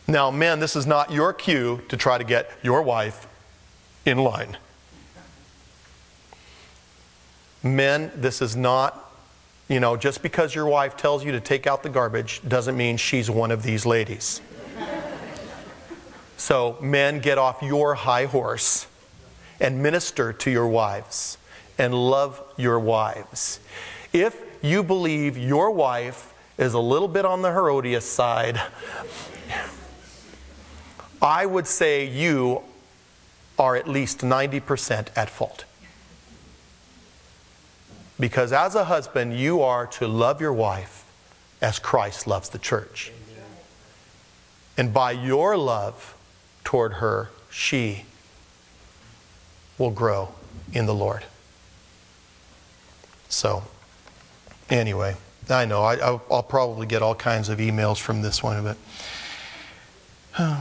A: Now, men, this is not your cue to try to get your wife in line. Men, this is not, just because your wife tells you to take out the garbage doesn't mean she's one of these ladies. So, men, get off your high horse and minister to your wives and love your wives. If you believe your wife is a little bit on the Herodias side, I would say you are at least 90% at fault. Because as a husband, you are to love your wife as Christ loves the church. And by your love toward her, she will grow in the Lord. So, anyway, I know I'll probably get all kinds of emails from this one, but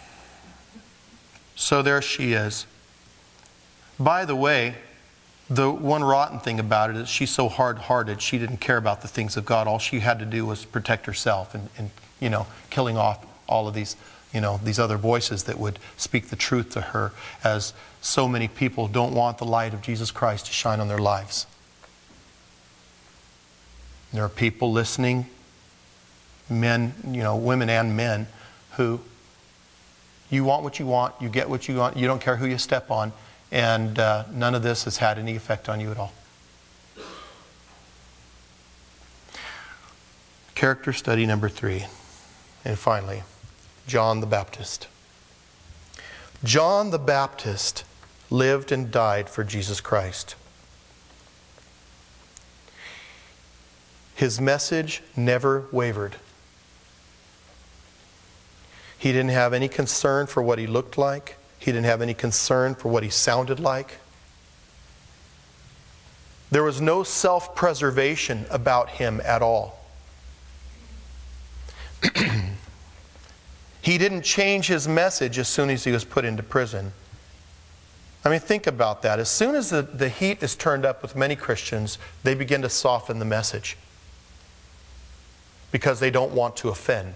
A: so there she is. By the way, the one rotten thing about it is she's so hard-hearted, she didn't care about the things of God. All she had to do was protect herself and killing off all of these, these other voices that would speak the truth to her, as so many people don't want the light of Jesus Christ to shine on their lives. There are people listening, men, women and men, who you want what you want, you get what you want, you don't care who you step on, and none of this has had any effect on you at all. Character study number 3. And finally, John the Baptist. John the Baptist lived and died for Jesus Christ. His message never wavered. He didn't have any concern for what he looked like. He didn't have any concern for what he sounded like. There was no self-preservation about him at all. He didn't change his message as soon as he was put into prison. I mean, think about that. As soon as the heat is turned up with many Christians, they begin to soften the message because they don't want to offend.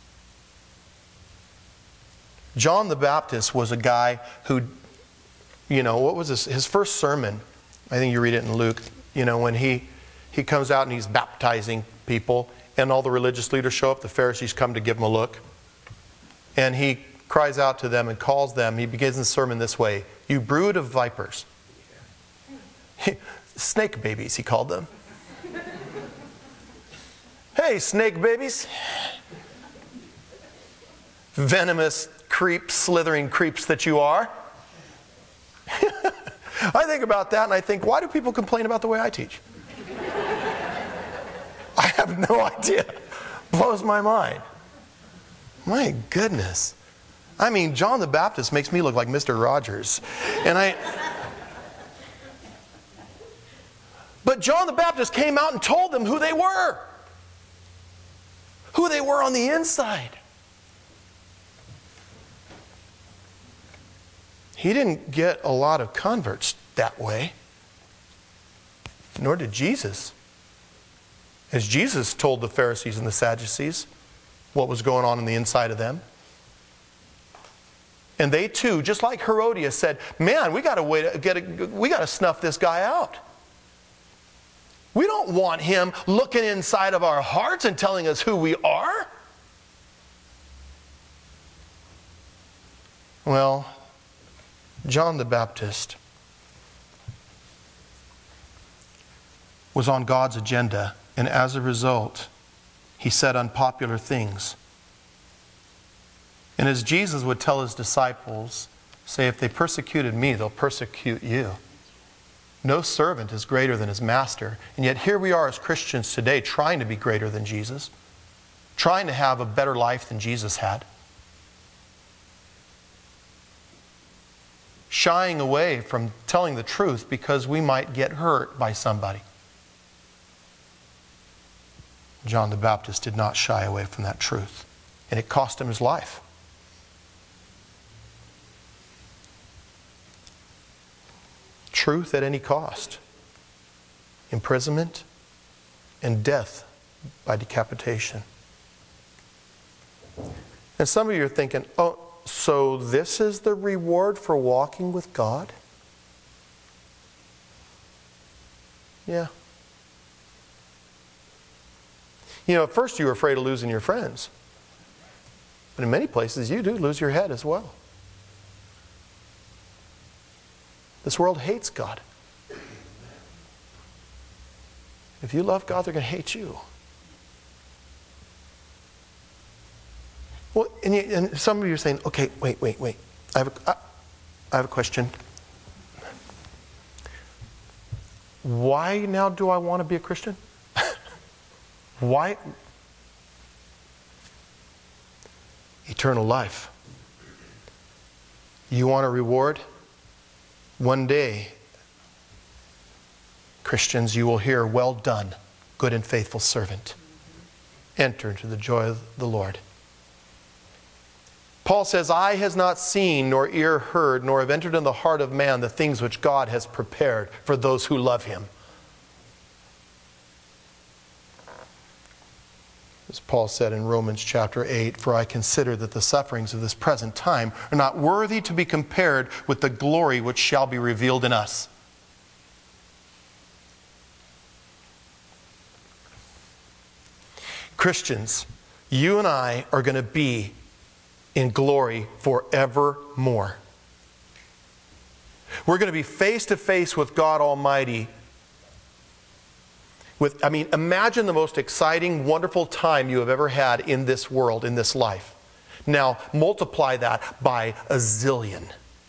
A: John the Baptist was a guy who, what was his first sermon? I think you read it in Luke, when he comes out and he's baptizing people, and all the religious leaders show up, the Pharisees come to give him a look. And he cries out to them and calls them. He begins the sermon this way: "You brood of vipers." Snake babies, he called them. Hey, snake babies. Venomous creeps, slithering creeps that you are. I think about that and I think, why do people complain about the way I teach? I have no idea. Blows my mind. My goodness. I mean, John the Baptist makes me look like Mr. Rogers. But John the Baptist came out and told them who they were. Who they were on the inside. He didn't get a lot of converts that way. Nor did Jesus. As Jesus told the Pharisees and the Sadducees what was going on the inside of them. And they too, just like Herodias, said, "Man, we got to snuff this guy out. We don't want him looking inside of our hearts and telling us who we are." Well, John the Baptist was on God's agenda, and as a result, he said unpopular things. And as Jesus would tell his disciples, say, if they persecuted me, they'll persecute you. No servant is greater than his master. And yet here we are as Christians today trying to be greater than Jesus, trying to have a better life than Jesus had, shying away from telling the truth because we might get hurt by somebody. John the Baptist did not shy away from that truth, and it cost him his life. Truth at any cost. Imprisonment and death by decapitation. And some of you are thinking, oh, so this is the reward for walking with God? Yeah. At first you were afraid of losing your friends. But in many places you do lose your head as well. This world hates God. If you love God, they're going to hate you. Well, and some of you are saying, okay, wait. I have a question. Why now do I want to be a Christian? Why? Eternal life. You want a reward? One day, Christians, you will hear, well done, good and faithful servant. Enter into the joy of the Lord. Paul says, eye has not seen, nor ear heard, nor have entered in the heart of man the things which God has prepared for those who love Him. As Paul said in Romans chapter 8, for I consider that the sufferings of this present time are not worthy to be compared with the glory which shall be revealed in us. Christians, you and I are going to be in glory forevermore. We're going to be face to face with God Almighty. Imagine the most exciting, wonderful time you have ever had in this world, in this life. Now, multiply that by a zillion.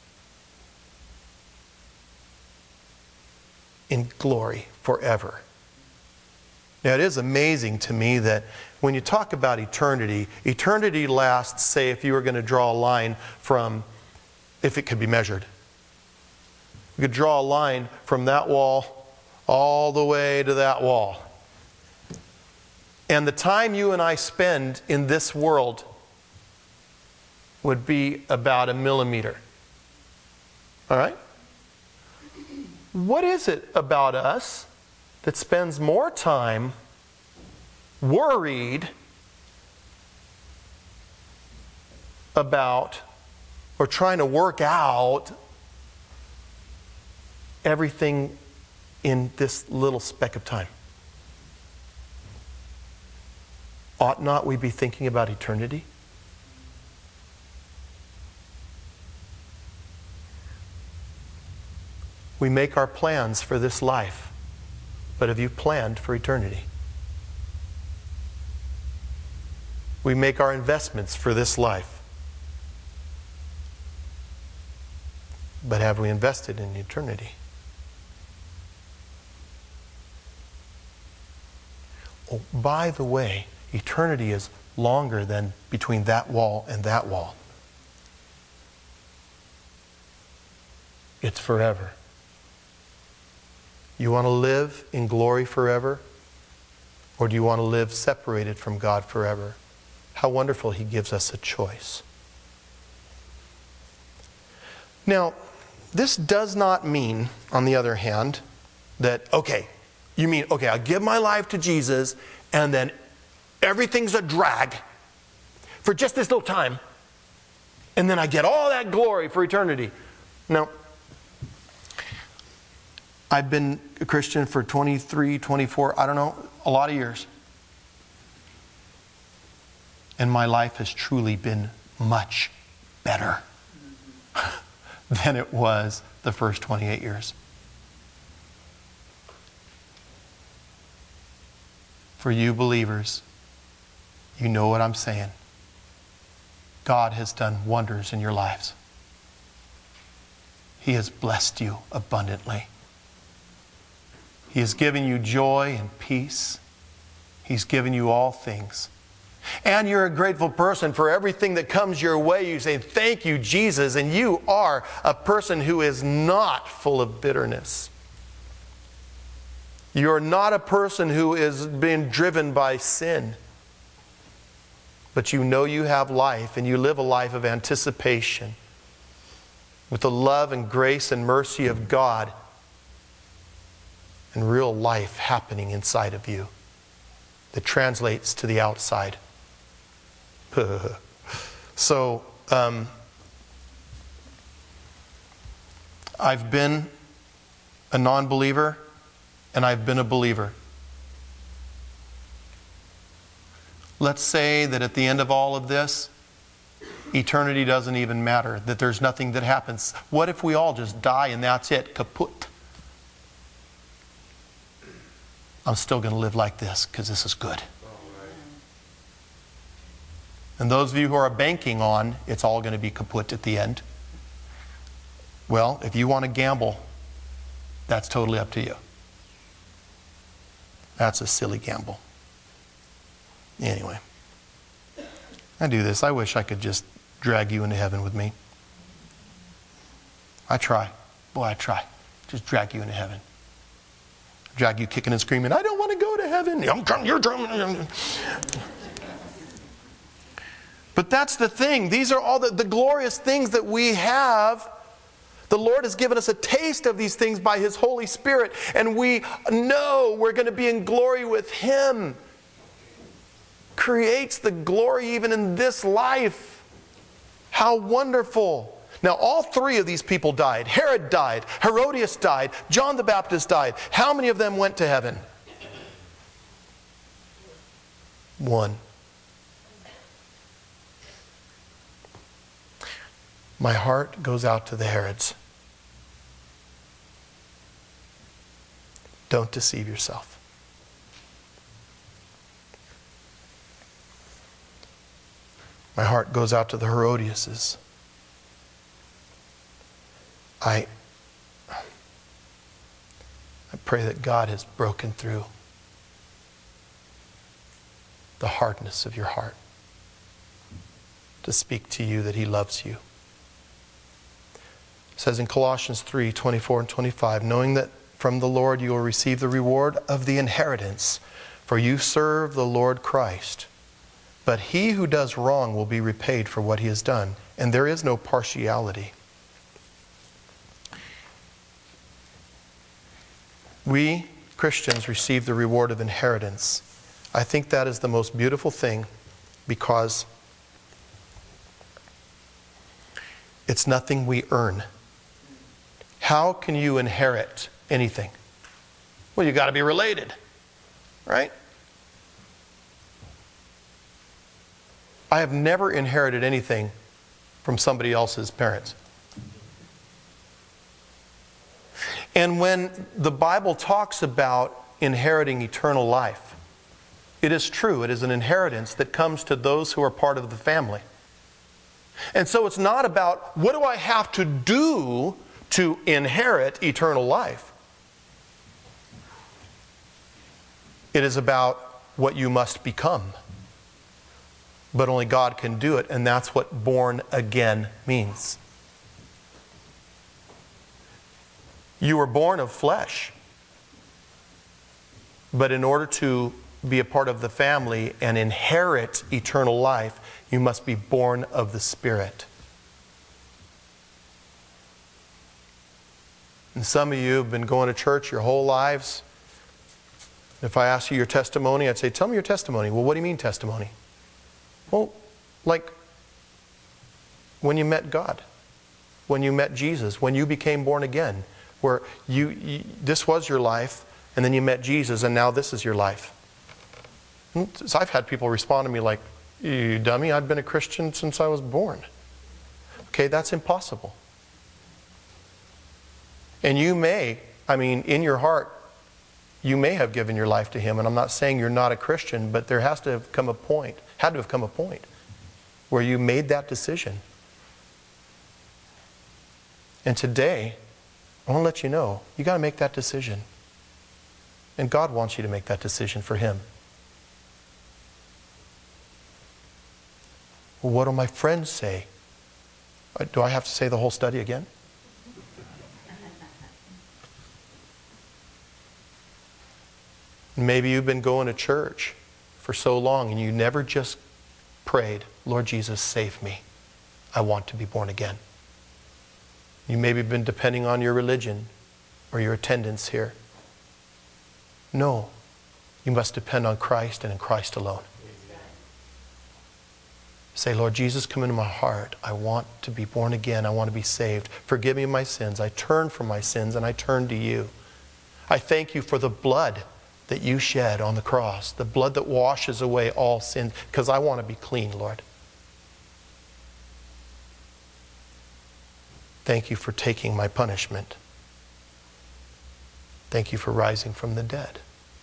A: In glory forever. Now, it is amazing to me that when you talk about eternity, eternity lasts, say, if you were going to draw a line from, if it could be measured. You could draw a line from that wall all the way to that wall. And the time you and I spend in this world would be about a millimeter. All right? What is it about us that spends more time worried about or trying to work out everything in this little speck of time? Ought not we be thinking about eternity? We make our plans for this life, but have you planned for eternity? We make our investments for this life, but have we invested in eternity? Oh, by the way, eternity is longer than between that wall and that wall. It's forever. You want to live in glory forever? Or do you want to live separated from God forever? How wonderful He gives us a choice. Now, this does not mean, on the other hand, that, I give my life to Jesus and then everything's a drag for just this little time and then I get all that glory for eternity. No. I've been a Christian for 23, 24, a lot of years. And my life has truly been much better than it was the first 28 years. For you believers, you know what I'm saying. God has done wonders in your lives. He has blessed you abundantly. He has given you joy and peace. He's given you all things. And you're a grateful person for everything that comes your way. You say, thank you, Jesus. And you are a person who is not full of bitterness. You're not a person who is being driven by sin. But you know you have life, and you live a life of anticipation with the love and grace and mercy of God and real life happening inside of you that translates to the outside. So, I've been a non-believer and I've been a believer. Let's say that at the end of all of this, eternity doesn't even matter, that there's nothing that happens. What if we all just die and that's it, kaput? I'm still going to live like this because this is good. And those of you who are banking on it's all going to be kaput at the end, well, if you want to gamble, that's totally up to you. That's a silly gamble. Anyway, I do this. I wish I could just drag you into heaven with me. I try. Boy, I try. Just drag you into heaven. Drag you kicking and screaming, I don't want to go to heaven. You're drunk. But that's the thing. These are all the glorious things that we have. The Lord has given us a taste of these things by His Holy Spirit. And we know we're going to be in glory with Him. Creates the glory even in this life. How wonderful. Now, all three of these people died. Herod died. Herodias died. John the Baptist died. How many of them went to heaven? One. My heart goes out to the Herods. Don't deceive yourself. My heart goes out to the Herodiases. I pray that God has broken through the hardness of your heart to speak to you that He loves you. It says in Colossians 3:24 and 25, knowing that from the Lord you will receive the reward of the inheritance, for you serve the Lord Christ. But he who does wrong will be repaid for what he has done, and there is no partiality. We, Christians, receive the reward of inheritance. I think that is the most beautiful thing because it's nothing we earn. How can you inherit anything? Well, you got to be related, right? I have never inherited anything from somebody else's parents. And when the Bible talks about inheriting eternal life, it is true. It is an inheritance that comes to those who are part of the family. And so it's not about what do I have to do to inherit eternal life. It is about what you must become. But only God can do it, and that's what born again means. You were born of flesh. But in order to be a part of the family and inherit eternal life, you must be born of the Spirit. And some of you have been going to church your whole lives. If I ask you your testimony, I'd say, tell me your testimony. Well, what do you mean testimony? Well, like when you met God, when you met Jesus, when you became born again, where this was your life, and then you met Jesus, and now this is your life. So I've had people respond to me like, you dummy, I've been a Christian since I was born. Okay, that's impossible. And you may, in your heart, you may have given your life to Him, and I'm not saying you're not a Christian, but there had to have come a point where you made that decision. And today, I want to let you know, you got to make that decision. And God wants you to make that decision for Him. Well, what do my friends say? Do I have to say the whole study again? Maybe you've been going to church for so long and you never just prayed, Lord Jesus, save me. I want to be born again. You maybe have been depending on your religion or your attendance here. No, you must depend on Christ and in Christ alone. Say, Lord Jesus, come into my heart. I want to be born again. I want to be saved. Forgive me my sins. I turn from my sins and I turn to you. I thank you for the blood that you shed on the cross, the blood that washes away all sin, because I want to be clean, Lord. Thank you for taking my punishment. Thank you for rising from the dead.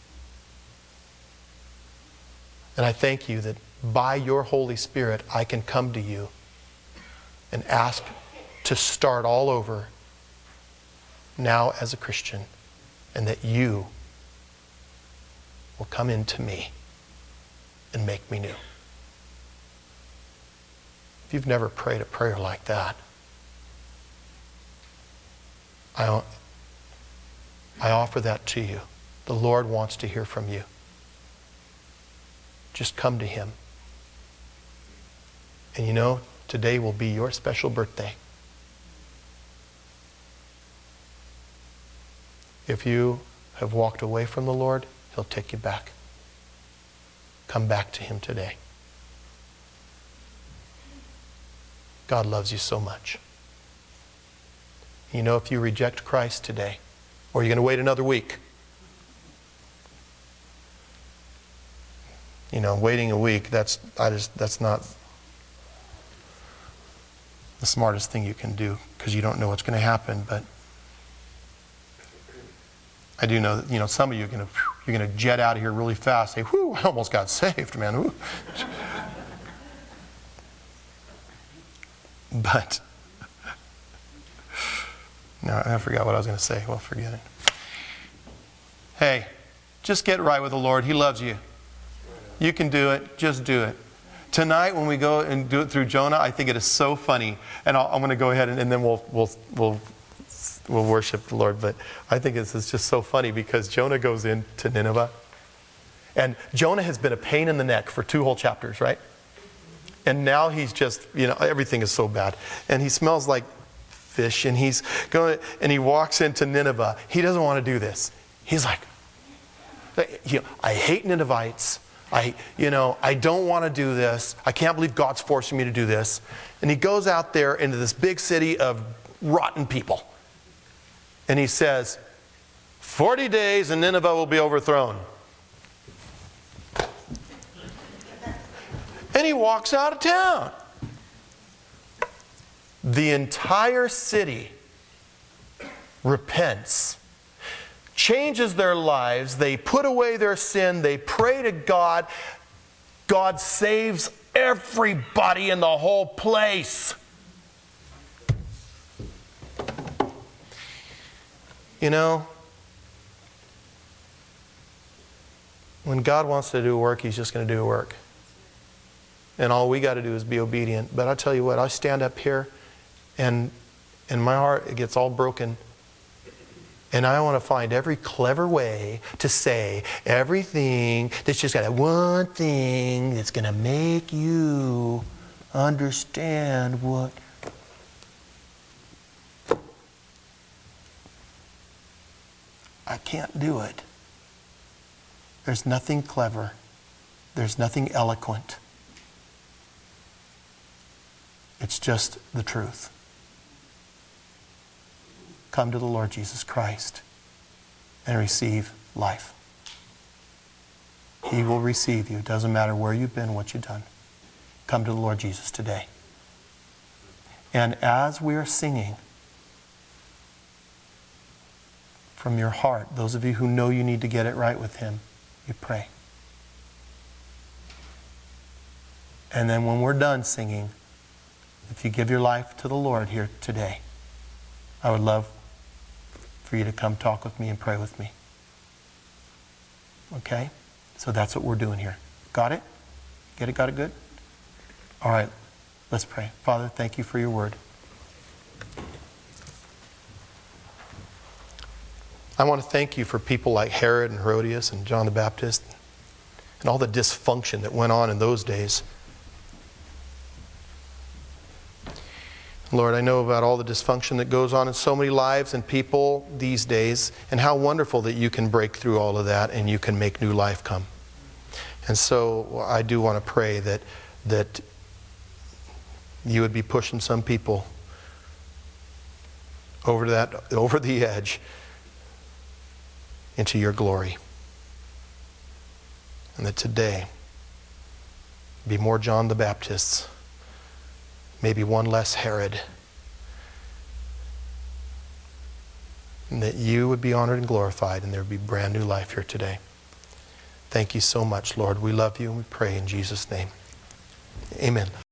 A: And I thank you that by your Holy Spirit, I can come to you and ask to start all over now as a Christian, and that you will come into me and make me new. If you've never prayed a prayer like that, I offer that to you. The Lord wants to hear from you. Just come to him. And you know, today will be your special birthday. If you have walked away from the Lord, he'll take you back. Come back to him today. God loves you so much. You know, if you reject Christ today, or you're going to wait another week, you know, waiting a week, that's not the smartest thing you can do, because you don't know what's going to happen. But I do know that, you know, some of you are you're going to jet out of here really fast. Say, whew, I almost got saved, man. Whew. But no, I forgot what I was going to say. Well, forget it. Hey, just get right with the Lord. He loves you. You can do it. Just do it. Tonight, when we go and do it through Jonah, I think it is so funny. And I'm going to go ahead and then we'll worship the Lord. But I think this is just so funny because Jonah goes into Nineveh. And Jonah has been a pain in the neck for 2 whole chapters, right? And now he's just, you know, everything is so bad. And he smells like fish. And he's going, and he walks into Nineveh. He doesn't want to do this. He's like, I hate Ninevites. I don't want to do this. I can't believe God's forcing me to do this. And he goes out there into this big city of rotten people. And he says, 40 days and Nineveh will be overthrown. And he walks out of town. The entire city repents, changes their lives. They put away their sin. They pray to God. God saves everybody in the whole place. You know, when God wants to do work, he's just going to do work. And all we got to do is be obedient. But I tell you what, I stand up here and my heart, it gets all broken. And I want to find every clever way to say everything that's just got that one thing that's going to make you understand what. I can't do it. There's nothing clever. There's nothing eloquent. It's just the truth. Come to the Lord Jesus Christ and receive life. He will receive you. It doesn't matter where you've been, what you've done. Come to the Lord Jesus today. And as we are singing from your heart, those of you who know you need to get it right with him, you pray. And then when we're done singing, if you give your life to the Lord here today, I would love for you to come talk with me and pray with me. Okay? So that's what we're doing here. Got it? Get it? Got it good? All right. Let's pray. Father, thank you for your word. I want to thank you for people like Herod and Herodias and John the Baptist and all the dysfunction that went on in those days. Lord, I know about all the dysfunction that goes on in so many lives and people these days, and how wonderful that you can break through all of that and you can make new life come. And so I do want to pray that you would be pushing some people over the edge into your glory. And that today be more John the Baptists, maybe one less Herod, and that you would be honored and glorified, and there would be brand new life here today. Thank you so much, Lord. We love you and we pray in Jesus' name. Amen.